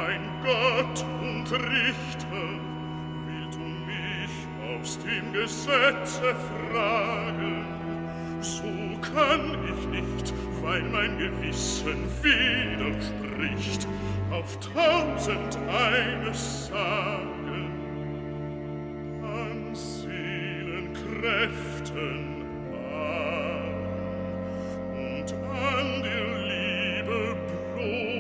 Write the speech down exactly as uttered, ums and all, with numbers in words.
mein Gott und Richter, willst du mich aus dem Gesetze fragen? So kann ich nicht, weil mein Gewissen widerspricht, auf tausend eines sagen. An Seelenkräften